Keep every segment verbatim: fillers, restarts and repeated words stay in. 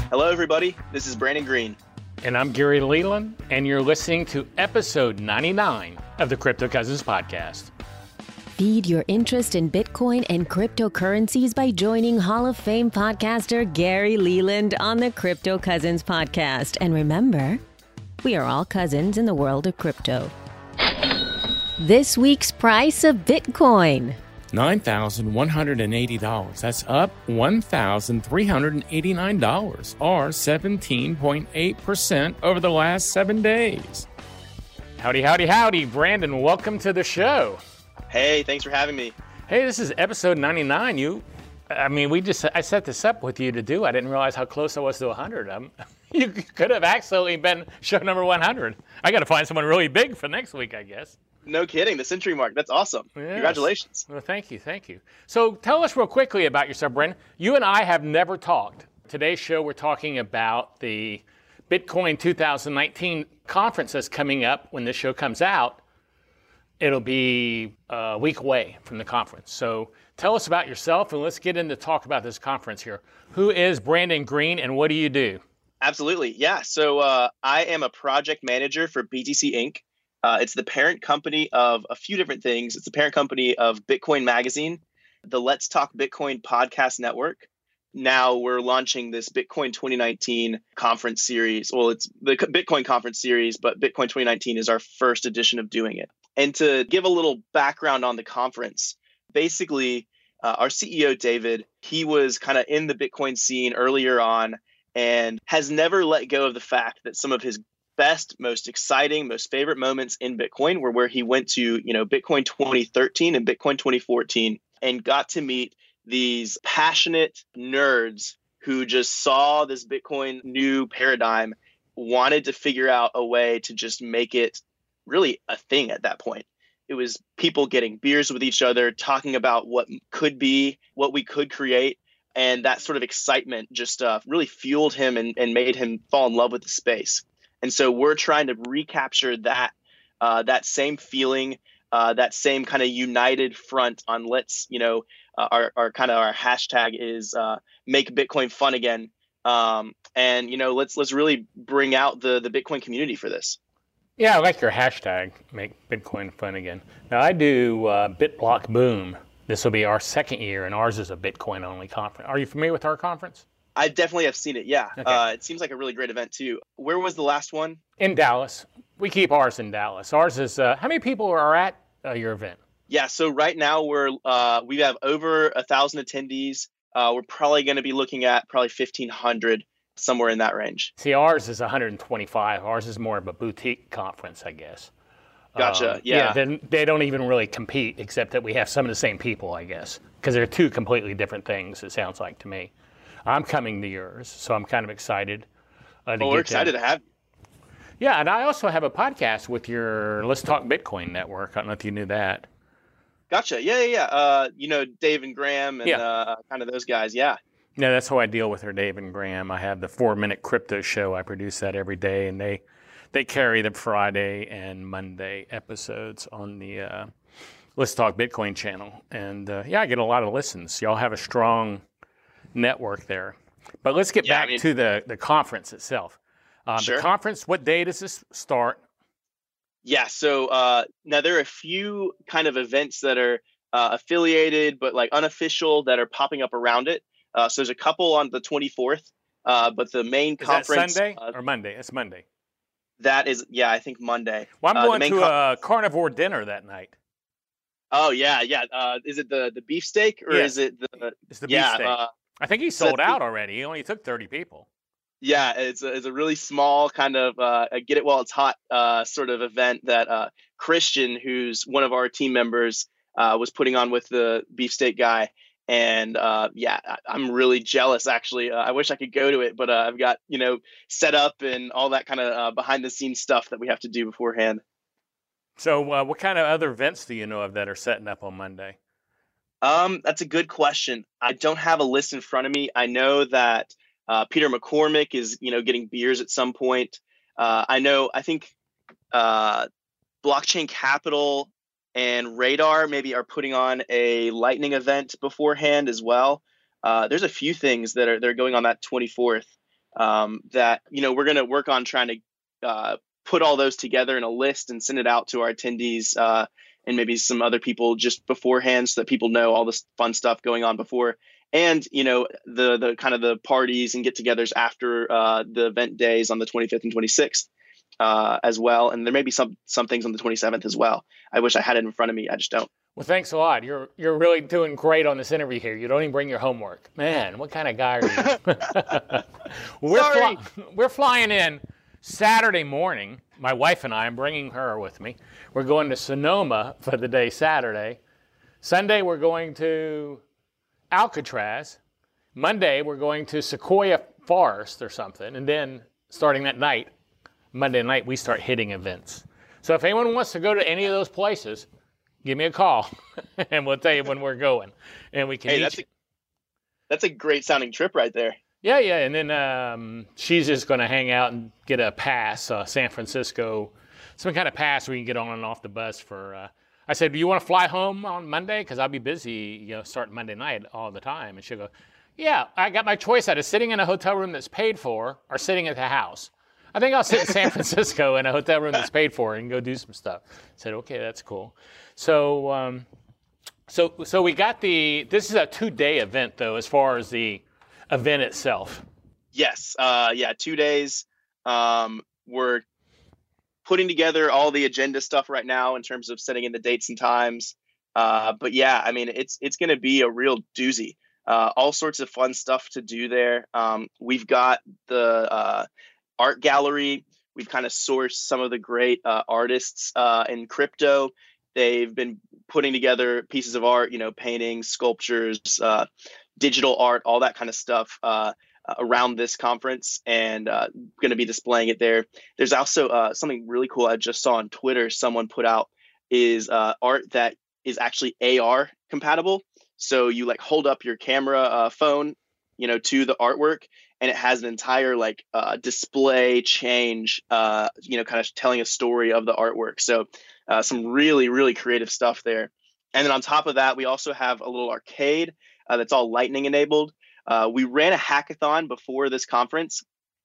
Hello, everybody. This is Brandon Green. And I'm Gary Leland, and you're listening to episode ninety-nine of the Crypto Cousins podcast. Feed your interest in Bitcoin and cryptocurrencies by joining Hall of Fame podcaster Gary Leland on the Crypto Cousins podcast. And remember, we are all cousins in the world of crypto. This week's price of Bitcoin. nine thousand one hundred eighty dollars. That's up one thousand three hundred eighty-nine dollars, or seventeen point eight percent over the last seven days. Howdy, howdy, howdy, Brandon. Welcome to the show. Hey, thanks for having me. Hey, this is episode ninety-nine. You, I mean, we just, I set this up with you to do. I didn't realize how close I was to one hundred. Um, you could have accidentally been show number one hundred. I got to find someone really big for next week, I guess. No kidding. The century mark. That's awesome. Yes. Congratulations. Well, thank you. Thank you. So tell us real quickly about yourself, Brandon. You and I have never talked. Today's show, we're talking about the Bitcoin two thousand nineteen conference that's coming up when this show comes out. It'll be a week away from the conference. So tell us about yourself, and let's get into talk about this conference here. Who is Brandon Green, and what do you do? Absolutely. Yeah. So uh, I am a project manager for B T C Incorporated. Uh, it's the parent company of a few different things. It's the parent company of Bitcoin Magazine, the Let's Talk Bitcoin podcast network. Now we're launching this Bitcoin twenty nineteen conference series. Well, it's the Bitcoin conference series, but Bitcoin twenty nineteen is our first edition of doing it. And to give a little background on the conference, basically, uh, our C E O, David, he was kind of in the Bitcoin scene earlier on and has never let go of the fact that some of his best, most exciting, most favorite moments in Bitcoin were where he went to, you know, Bitcoin twenty thirteen and Bitcoin twenty fourteen and got to meet these passionate nerds who just saw this Bitcoin new paradigm, wanted to figure out a way to just make it really a thing at that point. It was people getting beers with each other, talking about what could be, what we could create. And that sort of excitement just uh, really fueled him and, and made him fall in love with the space. And so we're trying to recapture that uh, that same feeling, uh, that same kind of united front on let's, you know, uh, our, our kind of our hashtag is uh, make Bitcoin fun again. Um, and, you know, let's let's really bring out the, the Bitcoin community for this. Yeah, I like your hashtag, make Bitcoin fun again. Now, I do uh, BitBlock Boom. This will be our second year, and ours is a Bitcoin-only conference. Are you familiar with our conference? I definitely have seen it, yeah. Okay. Uh, it seems like a really great event, too. Where was the last one? In Dallas. We keep ours in Dallas. Ours is, uh, how many people are at uh, your event? Yeah, so right now we're uh, we have over one thousand attendees. Uh, we're probably going to be looking at probably fifteen hundred, somewhere in that range. See, ours is one hundred twenty-five. Ours is more of a boutique conference, I guess. Gotcha, um, yeah. Yeah, then they don't even really compete, except that we have some of the same people, I guess, because they're two completely different things, it sounds like to me. I'm coming to yours, so I'm kind of excited. Uh, to well, get we're excited them. to have you. Yeah, and I also have a podcast with your Let's Talk Bitcoin network. I don't know if you knew that. Gotcha. Yeah, yeah, yeah. Uh, you know, Dave and Graham and Yeah. uh, kind of those guys. Yeah. Yeah, that's how I deal with her, Dave and Graham. I have the four-minute crypto show. I produce that every day, and they they carry the Friday and Monday episodes on the uh, Let's Talk Bitcoin channel. And, uh, yeah, I get a lot of listens. Y'all have a strong network there. But let's get Yeah, back I mean- to the, the conference itself. Um, Sure. The conference, what day does this start? Yeah. So uh, now there are a few kind of events that are uh, affiliated, but like unofficial that are popping up around it. Uh, so there's a couple on the twenty-fourth, uh, but the main Is conference. that Sunday uh, or Monday? It's Monday. that is, yeah, I think Monday. Well, I'm Uh, the going main to con- a carnivore dinner that night. Oh, yeah, yeah. Uh, is it the, the beefsteak or Yes. is it the. It's the yeah, beefsteak. uh, I think he so sold it's the- out already. He only took thirty people. Yeah, it's a, it's a really small kind of uh, a get it while it's hot uh, sort of event that uh, Christian, who's one of our team members, uh, was putting on with the beefsteak guy. And uh, yeah, I, I'm really jealous, actually. Uh, I wish I could go to it, but uh, I've got, you know, set up and all that kind of uh, behind the scenes stuff that we have to do beforehand. So uh, what kind of other events do you know of that are setting up on Monday? Um, that's a good question. I don't have a list in front of me. I know that uh, Peter McCormick is, you know, getting beers at some point. Uh, I know, I think uh, Blockchain Capital and Radar maybe are putting on a Lightning event beforehand as well. Uh, there's a few things that are they're going on that twenty-fourth. um, that, you know, we're going to work on trying to uh, put all those together in a list and send it out to our attendees uh, and maybe some other people just beforehand so that people know all this fun stuff going on before. And, you know, the the kind of the parties and get-togethers after uh, the event days on the twenty-fifth and twenty-sixth uh, as well. And there may be some some things on the twenty-seventh as well. I wish I had it in front of me. I just don't. Well, thanks a lot. You're you're really doing great on this interview here. You don't even bring your homework. Man, what kind of guy are you? we're, Sorry. Fly, we're flying in Saturday morning. My wife and I, I'm bringing her with me. We're going to Sonoma for the day Saturday. Sunday, we're going to Alcatraz. Monday, we're going to Sequoia Forest or something. And then starting that night, Monday night, we start hitting events. So if anyone wants to go to any of those places, give me a call and we'll tell you when we're going. And we can Hey, each... that's a, that's a great sounding trip right there. Yeah, yeah. And then um, she's just going to hang out and get a pass, uh, San Francisco, some kind of pass where you can get on and off the bus for... Uh, I said, do you want to fly home on Monday? Because I'll be busy, you know, starting Monday night all the time. And she'll go, yeah, I got my choice out of sitting in a hotel room that's paid for or sitting at the house. I think I'll sit in San Francisco in a hotel room that's paid for and go do some stuff. I said, okay, that's cool. So, um, so, so we got the, this is a two-day event, though, as far as the event itself. Yes. Uh, yeah, two days. Um, we're putting together all the agenda stuff right now in terms of setting in the dates and times. Uh, but yeah, I mean, it's it's going to be a real doozy. Uh, all sorts of fun stuff to do there. Um, we've got the uh, art gallery. We've kind of sourced some of the great uh, artists uh, in crypto. They've been putting together pieces of art, you know, paintings, sculptures, uh, digital art, all that kind of stuff uh, around this conference, and uh, going to be displaying it there. There's also uh, something really cool I just saw on Twitter someone put out is uh, art that is actually A R compatible. So you like hold up your camera uh, phone, you know, to the artwork, and it has an entire like uh, display change, uh, you know, kind of telling a story of the artwork. So uh, some really, really creative stuff there. And then on top of that, we also have a little arcade uh, that's all Lightning enabled. Uh, we ran a hackathon before this conference,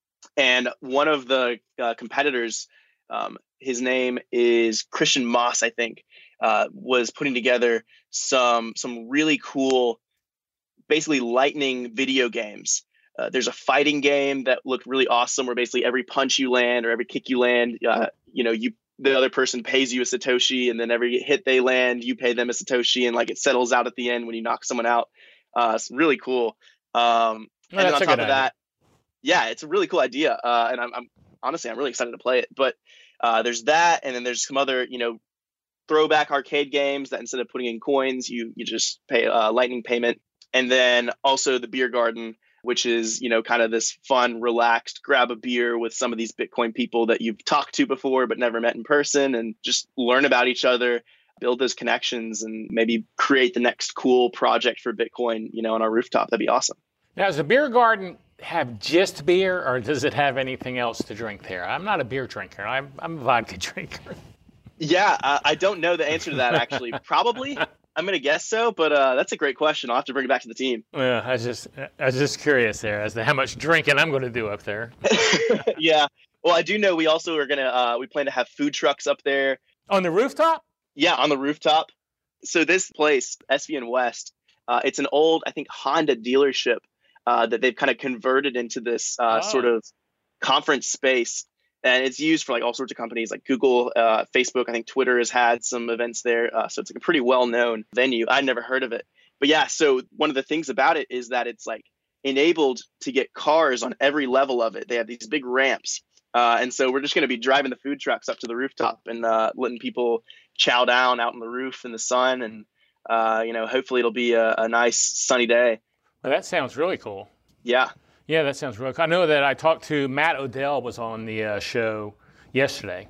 and one of the uh, competitors, um, his name is Christian Moss, I think, uh, was putting together some some really cool, basically Lightning video games. Uh, there's a fighting game that looked really awesome, where basically every punch you land or every kick you land, uh, you know, you the other person pays you a Satoshi, and then every hit they land, you pay them a Satoshi, and like it settles out at the end when you knock someone out. Uh, it's really cool. Um, and then on top of that, yeah, it's a really cool idea. Uh, and I'm, I'm honestly, I'm really excited to play it, but uh, there's that. And then there's some other, you know, throwback arcade games that instead of putting in coins, you, you just pay a Lightning payment. And then also the beer garden, which is, you know, kind of this fun, relaxed, grab a beer with some of these Bitcoin people that you've talked to before, but never met in person, and just learn about each other, build those connections, and maybe create the next cool project for Bitcoin, you know, on our rooftop. That'd be awesome. Now, does the beer garden have just beer, or does it have anything else to drink there? I'm not a beer drinker. I'm, I'm a vodka drinker. Yeah, uh, I don't know the answer to that, actually. Probably. I'm going to guess so, but uh, that's a great question. I'll have to bring it back to the team. Yeah, I was just, I was just curious there as to how much drinking I'm going to do up there. Yeah. Well, I do know we also are going to, uh, we plan to have food trucks up there. On the rooftop? Yeah, on the rooftop. So this place, S V N West, uh, it's an old, I think, Honda dealership uh, that they've kind of converted into this uh, oh. sort of conference space. And it's used for like all sorts of companies like Google, uh, Facebook. I think Twitter has had some events there. Uh, so it's like a pretty well-known venue. I'd never heard of it. But yeah, so one of the things about it is that it's like enabled to get cars on every level of it. They have these big ramps. Uh, and so we're just going to be driving the food trucks up to the rooftop and uh, letting people chow down out on the roof in the sun. And, uh, you know, hopefully it'll be a, a nice sunny day. Well, that sounds really cool. Yeah. Yeah, that sounds really cool. I know that I talked to Matt Odell was on the uh, show yesterday,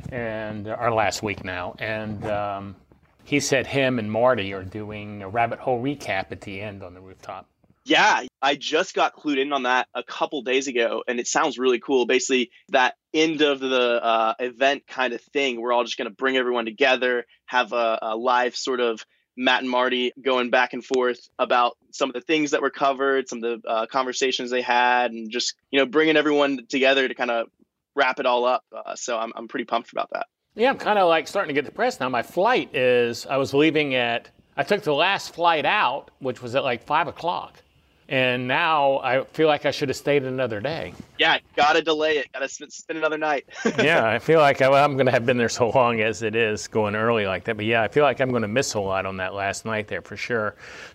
and or last week now, and um, he said him and Marty are doing a rabbit hole recap at the end on the rooftop. Yeah, I just got clued in on that a couple days ago, and it sounds really cool. Basically, that end of the uh, event kind of thing, we're all just going to bring everyone together, have a, a live sort of Matt and Marty going back and forth about some of the things that were covered, some of the uh, conversations they had, and just, you know, bringing everyone together to kind of wrap it all up. Uh, so I'm I'm pretty pumped about that. Yeah, I'm kind of like starting to get depressed now. My flight is, I was leaving at, I took the last flight out, which was at like five o'clock. And now I feel like I should have stayed another day. Yeah, gotta delay it. Gotta spend, spend another night. Yeah, I feel like I, well, I'm going to have been there so long as it is going early like that. But yeah, I feel like I'm going to miss a lot on that last night there for sure.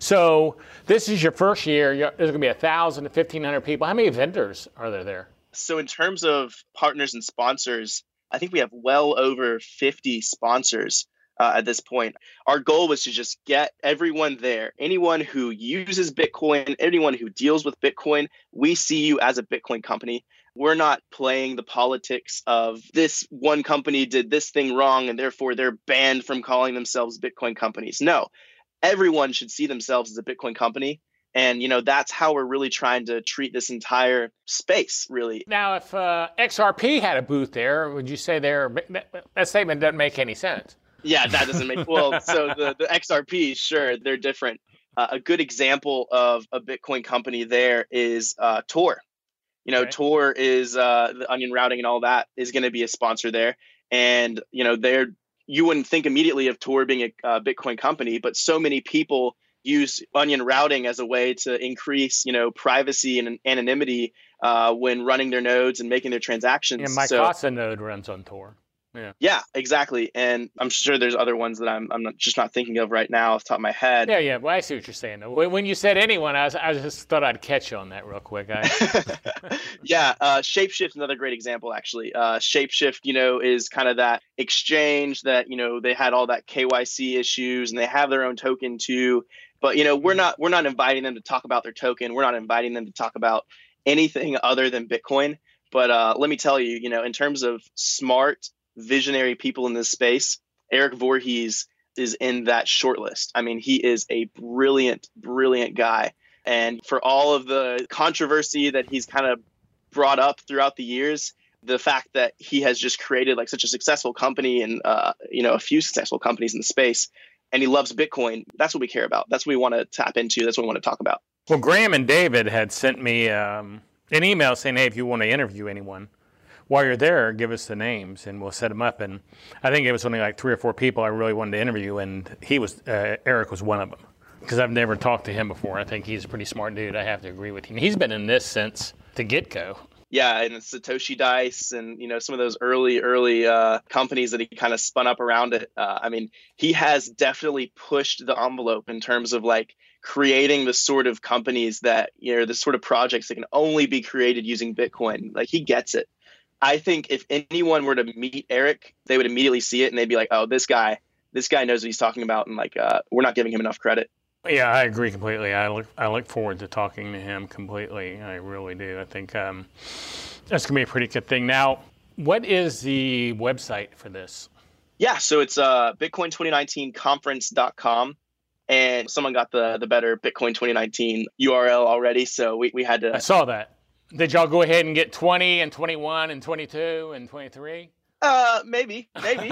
So this is your first year. You're, there's going to be one thousand to fifteen hundred people. How many vendors are there there? So in terms of partners and sponsors, I think we have well over fifty sponsors. Uh, at this point, our goal was to just get everyone there. Anyone who uses Bitcoin, anyone who deals with Bitcoin, we see you as a Bitcoin company. We're not playing the politics of this one company did this thing wrong and therefore they're banned from calling themselves Bitcoin companies. No, everyone should see themselves as a Bitcoin company. And, you know, that's how we're really trying to treat this entire space, really. Now, if uh, X R P had a booth there, would you say they're, that statement doesn't make any sense? Yeah, that doesn't make, well, so the, the X R P, sure, they're different. Uh, a good example of a Bitcoin company there is uh, Tor. You know, okay. Tor is uh, the onion routing and all that is going to be a sponsor there. And, you know, they're, you wouldn't think immediately of Tor being a uh, Bitcoin company, but so many people use onion routing as a way to increase, you know, privacy and anonymity uh, when running their nodes and making their transactions. Yeah, my so, Casa node runs on Tor. Yeah. Yeah, exactly. And I'm sure there's other ones that I'm I'm not, just not thinking of right now off the top of my head. Yeah, yeah. Well, I see what you're saying. When you said anyone, I, was, I just thought I'd catch you on that real quick. I... yeah, uh, Shapeshift is another great example, actually. Uh, Shapeshift, you know, is kind of that exchange that, you know, they had all that K Y C issues and they have their own token too. But, you know, we're not we're not inviting them to talk about their token. We're not inviting them to talk about anything other than Bitcoin. But uh, let me tell you, you know, in terms of smart, visionary people in this space, Eric Voorhees is in that shortlist. I mean, he is a brilliant, brilliant guy. And for all of the controversy that he's kind of brought up throughout the years, the fact that he has just created like such a successful company and, uh, you know, a few successful companies in the space, and he loves Bitcoin, that's what we care about. That's what we want to tap into. That's what we want to talk about. Well, Graham and David had sent me um, an email saying, hey, if you want to interview anyone, while you're there, give us the names and we'll set them up. And I think it was only like three or four people I really wanted to interview, and he was uh, Eric was one of them because I've never talked to him before. I think he's a pretty smart dude. I have to agree with him. He's been in this since the get-go. Yeah, and Satoshi Dice and, you know, some of those early, early uh, companies that he kind of spun up around it. Uh, I mean, he has definitely pushed the envelope in terms of like creating the sort of companies that, you know, the sort of projects that can only be created using Bitcoin. Like, he gets it. I think if anyone were to meet Eric, they would immediately see it and they'd be like, oh, this guy, this guy knows what he's talking about. And like, uh, we're not giving him enough credit. Yeah, I agree completely. I look, I look forward to talking to him completely. I really do. I think um, that's going to be a pretty good thing. Now, what is the website for this? Yeah, so it's uh, bitcoin twenty nineteen conference dot com. And someone got the the better Bitcoin twenty nineteen U R L already. So we, we had to. I saw that. Did y'all go ahead and get twenty and twenty-one and twenty-two and twenty-three? Uh, maybe, maybe.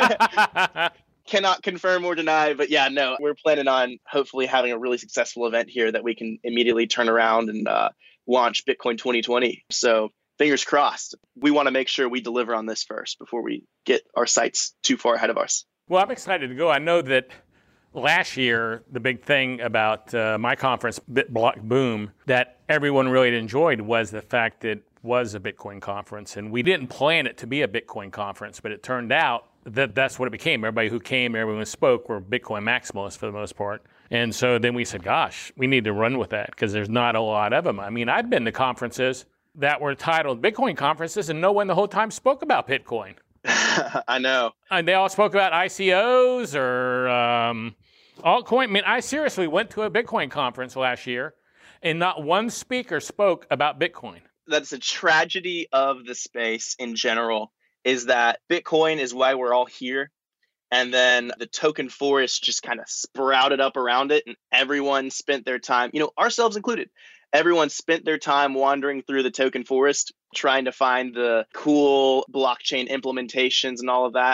Cannot confirm or deny, but yeah, no, we're planning on hopefully having a really successful event here that we can immediately turn around and uh, launch Bitcoin twenty twenty. So fingers crossed. We want to make sure we deliver on this first before we get our sights too far ahead of us. Well, I'm excited to go. I know that last year, the big thing about uh, my conference, BitBlock Boom, that everyone really enjoyed was the fact that it was a Bitcoin conference. And we didn't plan it to be a Bitcoin conference, but it turned out that that's what it became. Everybody who came, everyone who spoke were Bitcoin maximalists for the most part. And so then we said, gosh, we need to run with that because there's not a lot of them. I mean, I've been to conferences that were titled Bitcoin conferences and no one the whole time spoke about Bitcoin. I know. And they all spoke about I C Os or um, altcoin. I mean, I seriously went to a Bitcoin conference last year and not one speaker spoke about Bitcoin. That's a tragedy of the space in general, is that Bitcoin is why we're all here. And then the token forest just kind of sprouted up around it and everyone spent their time, you know, ourselves included. Everyone spent their time wandering through the token forest, trying to find the cool blockchain implementations and all of that.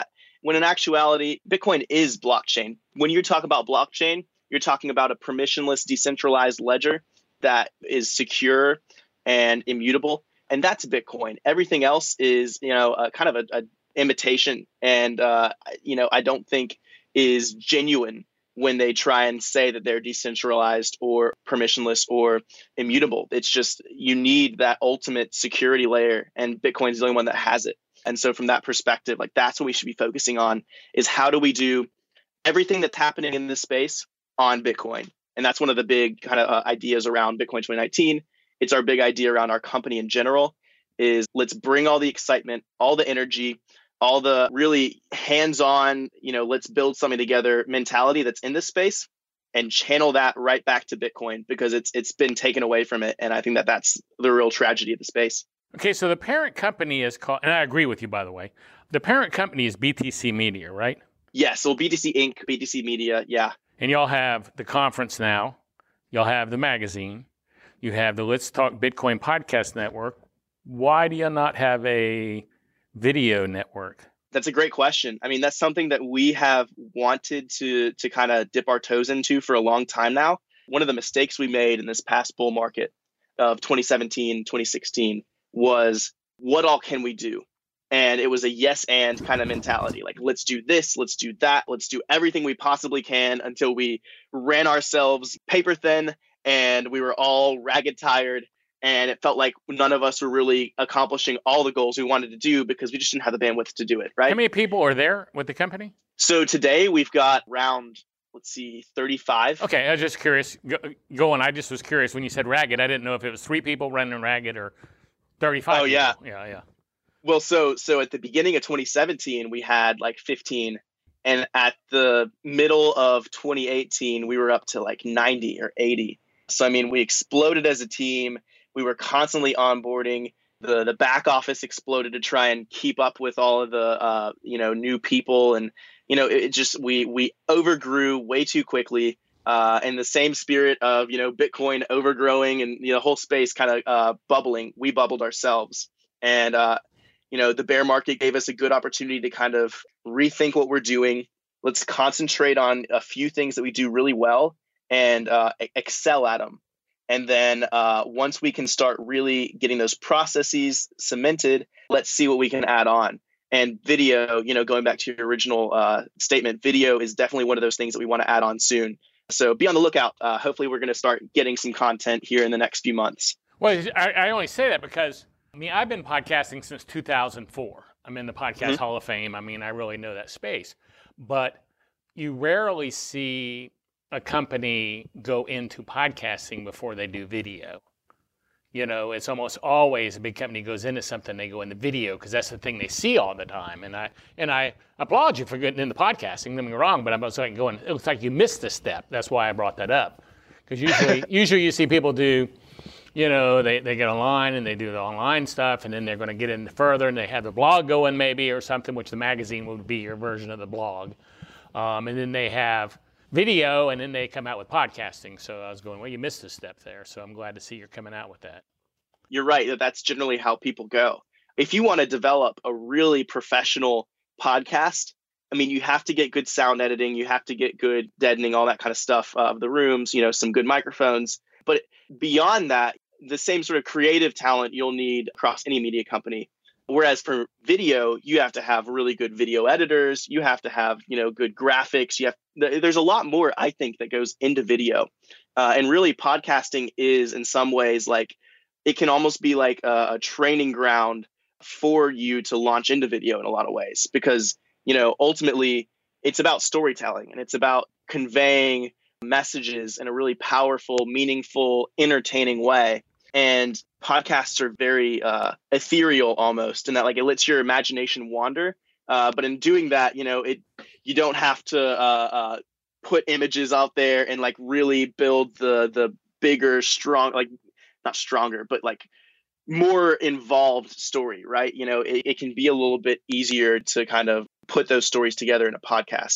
when in actuality, Bitcoin is blockchain. When you talk about blockchain, you're talking about a permissionless, decentralized ledger that is secure and immutable. And that's Bitcoin. Everything else is, you know, a, kind of a, a imitation. And, uh, you know, I don't think is genuine when they try and say that they're decentralized or permissionless or immutable. It's just, you need that ultimate security layer, and Bitcoin is the only one that has it. And so from that perspective, like that's what we should be focusing on, is how do we do everything that's happening in this space on Bitcoin? And that's one of the big kind of uh, ideas around Bitcoin twenty nineteen. It's our big idea around our company in general, is let's bring all the excitement, all the energy, all the really hands-on, you know, let's build something together mentality that's in this space and channel that right back to Bitcoin, because it's it's been taken away from it. And I think that that's the real tragedy of the space. Okay, so the parent company is called, and I agree with you, by the way, the parent company is B T C Media, right? Yeah, so B T C Incorporated, B T C Media, yeah. And y'all have the conference now, y'all have the magazine, you have the Let's Talk Bitcoin podcast network. Why do you not have a video network? That's a great question. I mean, that's something that we have wanted to to kind of dip our toes into for a long time now. One of the mistakes we made in this past bull market of twenty seventeen, twenty sixteen was, what all can we do? And it was a yes and kind of mentality. Like, let's do this, let's do that, let's do everything we possibly can, until we ran ourselves paper thin and we were all ragged tired. And it felt like none of us were really accomplishing all the goals we wanted to do because we just didn't have the bandwidth to do it, right? How many people are there with the company? So today we've got around, let's see, thirty-five. Okay, I was just curious. Go, go on. I just was curious when you said ragged. I didn't know if it was three people running ragged or thirty-five. Oh, people. yeah. Yeah, yeah. Well, so so at the beginning of twenty seventeen, we had like fifteen. And at the middle of twenty eighteen, we were up to like ninety or eighty. So, I mean, we exploded as a team. We were constantly onboarding. The the back office exploded to try and keep up with all of the uh, you know new people, and you know it just we we overgrew way too quickly. Uh, in the same spirit of you know Bitcoin overgrowing and you know, the whole space kind of uh, bubbling, we bubbled ourselves. And uh, you know the bear market gave us a good opportunity to kind of rethink what we're doing. Let's concentrate on a few things that we do really well and uh, excel at them. And then uh, once we can start really getting those processes cemented, let's see what we can add on. And video, you know, going back to your original uh, statement, video is definitely one of those things that we want to add on soon. So be on the lookout. Uh, hopefully we're going to start getting some content here in the next few months. Well, I, I only say that because, I mean, I've been podcasting since two thousand four. I'm in the Podcast mm-hmm. Hall of Fame. I mean, I really know that space. But you rarely see a company go into podcasting before they do video. You know, it's almost always a big company goes into something, they go into video because that's the thing they see all the time. And I and I applaud you for getting into podcasting, don't get me wrong, but I'm also like going, it looks like you missed a step. That's why I brought that up. Because usually usually you see people do, you know, they, they get online and they do the online stuff, and then they're going to get in further and they have the blog going maybe or something, which the magazine would be your version of the blog. Um, and then they have video, and then they come out with podcasting. So I was going, well, you missed a step there. So I'm glad to see you're coming out with that. You're right. That's generally how people go. If you want to develop a really professional podcast, I mean, you have to get good sound editing. You have to get good deadening, all that kind of stuff uh, of the rooms, you know, some good microphones. But beyond that, the same sort of creative talent you'll need across any media company. Whereas for video, you have to have really good video editors. You have to have, you know, good graphics. You have there's a lot more, I think, that goes into video. Uh, and really, podcasting is in some ways like it can almost be like a, a training ground for you to launch into video in a lot of ways, because, you know, ultimately it's about storytelling and it's about conveying messages in a really powerful, meaningful, entertaining way. And podcasts are very uh, ethereal almost, in that like it lets your imagination wander. Uh, but in doing that, you know, it you don't have to uh, uh, put images out there and like really build the the bigger, strong, like not stronger, but like more involved story, right? You know, it, it can be a little bit easier to kind of put those stories together in a podcast.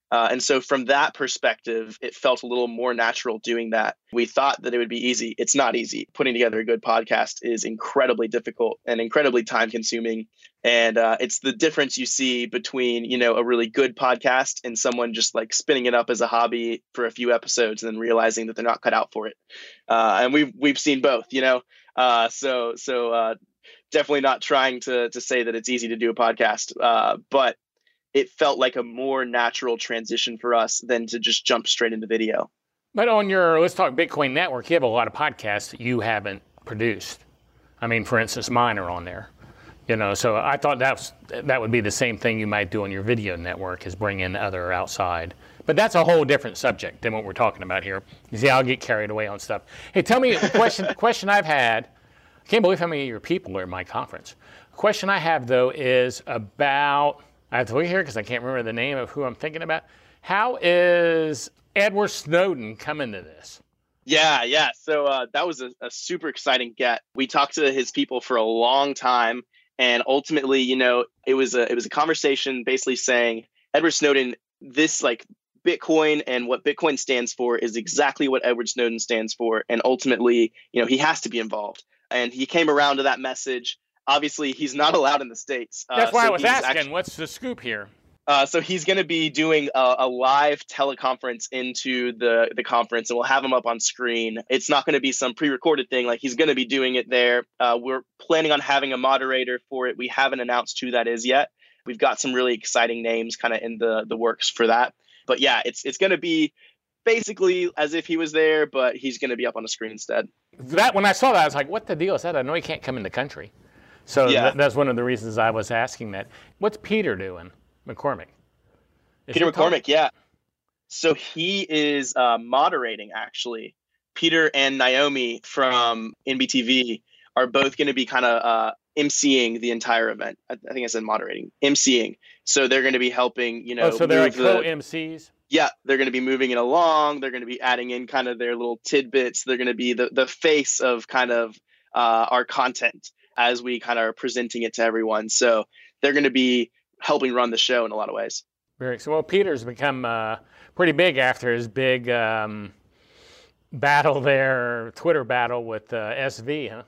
Uh, and so from that perspective, it felt a little more natural doing that. We thought that it would be easy. It's not easy. Putting together a good podcast is incredibly difficult and incredibly time consuming. And uh, it's the difference you see between, you know, a really good podcast and someone just like spinning it up as a hobby for a few episodes and then realizing that they're not cut out for it. Uh, and we've we've seen both, you know. Uh, so so uh, definitely not trying to to say that it's easy to do a podcast, uh, but it felt like a more natural transition for us than to just jump straight into video. But on your Let's Talk Bitcoin network, you have a lot of podcasts that you haven't produced. I mean, for instance, mine are on there. You know, so I thought that was, that would be the same thing you might do on your video network, is bring in other outside. But that's a whole different subject than what we're talking about here. You see, I'll get carried away on stuff. Hey, tell me a question, question I've had. I can't believe how many of your people are in my conference. A question I have, though, is about, I have to look here because I can't remember the name of who I'm thinking about. How is Edward Snowden coming to this? Yeah, yeah. So uh, that was a, a super exciting get. We talked to his people for a long time. And ultimately, you know, it was a it was a conversation basically saying, Edward Snowden, this like Bitcoin and what Bitcoin stands for is exactly what Edward Snowden stands for. And ultimately, you know, he has to be involved. And he came around to that message. Obviously, he's not allowed in the States. That's uh, why so I was asking, actually, what's the scoop here? Uh, so he's going to be doing a, a live teleconference into the, the conference, and we'll have him up on screen. It's not going to be some pre-recorded thing. Like, he's going to be doing it there. Uh, we're planning on having a moderator for it. We haven't announced who that is yet. We've got some really exciting names kind of in the, the works for that. But yeah, it's it's going to be basically as if he was there, but he's going to be up on the screen instead. That when I saw that, I was like, what the deal is that? I know he can't come in the country. So yeah. th- that's one of the reasons I was asking that. What's Peter doing? McCormick. Is Peter McCormick, yeah. So he is uh, moderating, actually. Peter and Naomi from N B T V are both going to be kind of uh, emceeing the entire event. I, I think I said moderating, emceeing. So they're going to be helping, you know. Oh, so they're like co-M Cs? Yeah, they're going to be moving it along. They're going to be adding in kind of their little tidbits. They're going to be the, the face of kind of uh, our content as we kind of are presenting it to everyone. So they're going to be helping run the show in a lot of ways. Very so. Well, Peter's become uh, pretty big after his big um, battle there, Twitter battle with uh, S V, huh?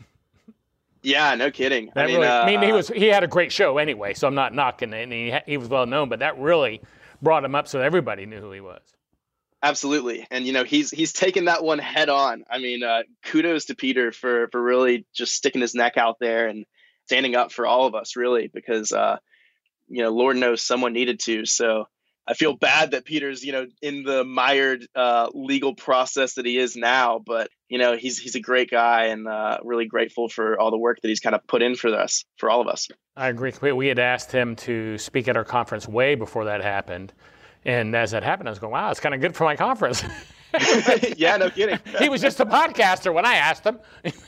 Yeah, no kidding. That I mean, really, uh, I mean, he was he had a great show anyway, so I'm not knocking it, and he he was well known, but that really brought him up so everybody knew who he was. Absolutely, and you know he's he's taken that one head on. I mean, uh, kudos to Peter for for really just sticking his neck out there and standing up for all of us, really, because. Uh, You know, Lord knows someone needed to. So I feel bad that Peter's, you know, in the mired uh, legal process that he is now. But, you know, he's he's a great guy and uh, really grateful for all the work that he's kind of put in for us, for all of us. I agree. We had asked him to speak at our conference way before that happened. And as that happened, I was going, wow, it's kind of good for my conference. Yeah, no kidding. He was just a podcaster when I asked him.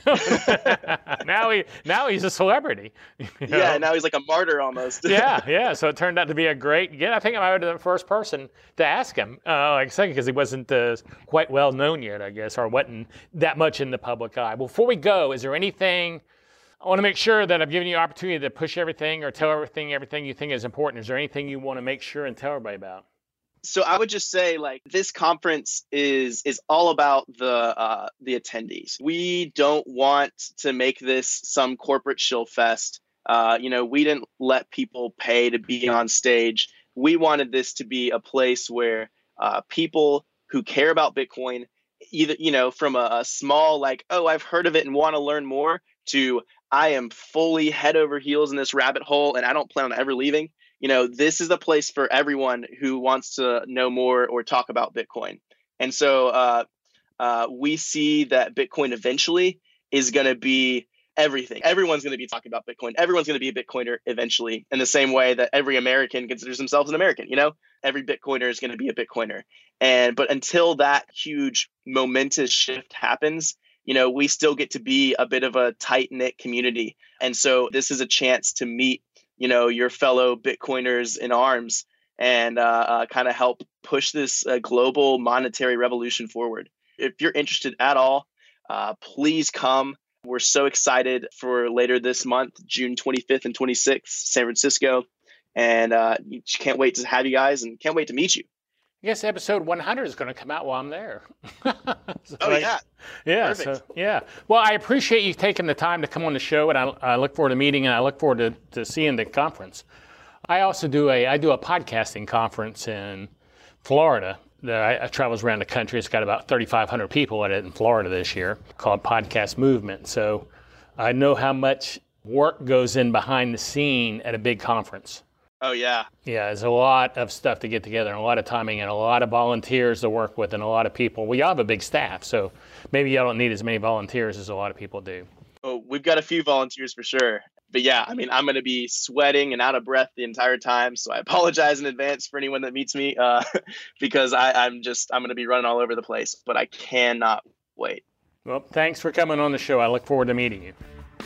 now he now he's a celebrity. You know? Yeah, now he's like a martyr almost. yeah, yeah. So it turned out to be a great. Yeah, I think I might have been the first person to ask him. Uh, like I said, because he wasn't uh, quite well known yet, I guess, or wasn't that much in the public eye. Before we go, is there anything? I want to make sure that I've given you the opportunity to push everything or tell everything, everything you think is important. Is there anything you want to make sure and tell everybody about? So I would just say, like, this conference is is all about the uh, the attendees. We don't want to make this some corporate shill fest. Uh, you know, we didn't let people pay to be on stage. We wanted this to be a place where uh, people who care about Bitcoin, either, you know, from a, a small, like, oh, I've heard of it and want to learn more, to I am fully head over heels in this rabbit hole and I don't plan on ever leaving. You know, this is a place for everyone who wants to know more or talk about Bitcoin. And so uh, uh, we see that Bitcoin eventually is going to be everything. Everyone's going to be talking about Bitcoin. Everyone's going to be a Bitcoiner eventually, in the same way that every American considers themselves an American. You know, every Bitcoiner is going to be a Bitcoiner. And but until that huge momentous shift happens, you know, we still get to be a bit of a tight knit community. And so this is a chance to meet, you know, your fellow Bitcoiners in arms and uh, uh, kind of help push this uh, global monetary revolution forward. If you're interested at all, uh, please come. We're so excited for later this month, June twenty-fifth and twenty-sixth, San Francisco. And uh, can't wait to have you guys and can't wait to meet you. I guess episode one hundred is going to come out while I'm there. so, oh, yeah. Yeah. So, yeah. Well, I appreciate you taking the time to come on the show, and I, I look forward to meeting, and I look forward to, to seeing the conference. I also do a I do a podcasting conference in Florida. I, I travels around the country. It's got about thirty-five hundred people at it in Florida this year, called Podcast Movement. So I know how much work goes in behind the scene at a big conference. Oh, yeah. Yeah, there's a lot of stuff to get together, and a lot of timing, and a lot of volunteers to work with, and a lot of people. We all have a big staff, so maybe y'all don't need as many volunteers as a lot of people do. Oh, we've got a few volunteers for sure. But yeah, I mean, I'm going to be sweating and out of breath the entire time, so I apologize in advance for anyone that meets me uh, because I, I'm just, I'm going to be running all over the place, but I cannot wait. Well, thanks for coming on the show. I look forward to meeting you.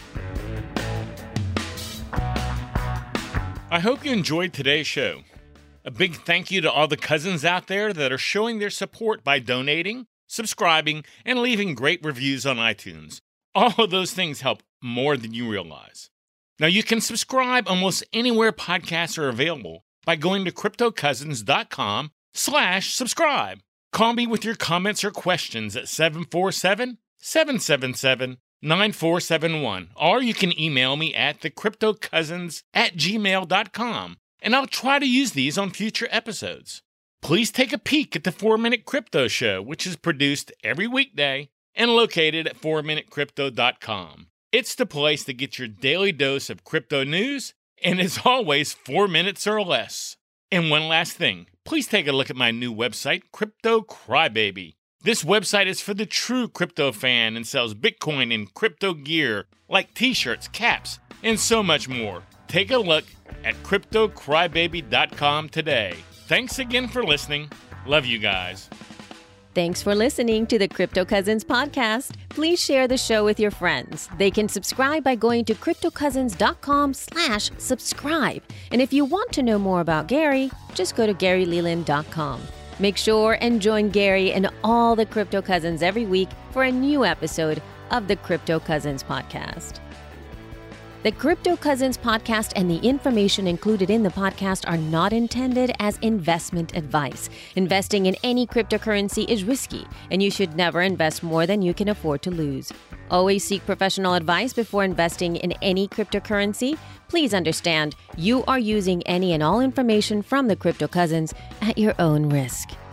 I hope you enjoyed today's show. A big thank you to all the cousins out there that are showing their support by donating, subscribing, and leaving great reviews on iTunes. All of those things help more than you realize. Now, you can subscribe almost anywhere podcasts are available by going to cryptocousins.com slash subscribe. Call me with your comments or questions at seven four seven, seven seven seven, nine four seven one, or you can email me at thecryptocousins at gmail dot com, and I'll try to use these on future episodes. Please take a peek at the four minute Crypto Show, which is produced every weekday and located at four minute crypto dot com. It's the place to get your daily dose of crypto news, and as always, four minutes or less. And one last thing, please take a look at my new website, Crypto Crybaby. This website is for the true crypto fan and sells Bitcoin and crypto gear like t-shirts, caps, and so much more. Take a look at crypto crybaby dot com today. Thanks again for listening. Love you guys. Thanks for listening to the Crypto Cousins podcast. Please share the show with your friends. They can subscribe by going to cryptocousins.com slash subscribe. And if you want to know more about Gary, just go to gary leland dot com. Make sure and join Gary and all the Crypto Cousins every week for a new episode of the Crypto Cousins podcast. The Crypto Cousins podcast and the information included in the podcast are not intended as investment advice. Investing in any cryptocurrency is risky, and you should never invest more than you can afford to lose. Always seek professional advice before investing in any cryptocurrency. Please understand, you are using any and all information from the Crypto Cousins at your own risk.